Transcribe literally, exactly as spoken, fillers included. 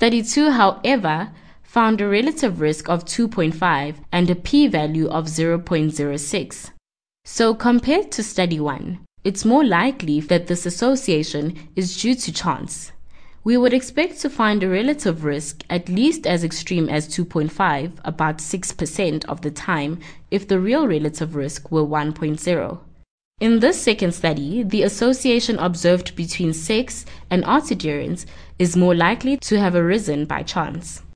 Study two, however, found a relative risk of two point five and a p-value of zero point zero six. So compared to study one, it's more likely that this association is due to chance. We would expect to find a relative risk at least as extreme as two point five, about six percent of the time, if the real relative risk were one point zero. In this second study, the association observed between sex and art adherence is more likely to have arisen by chance.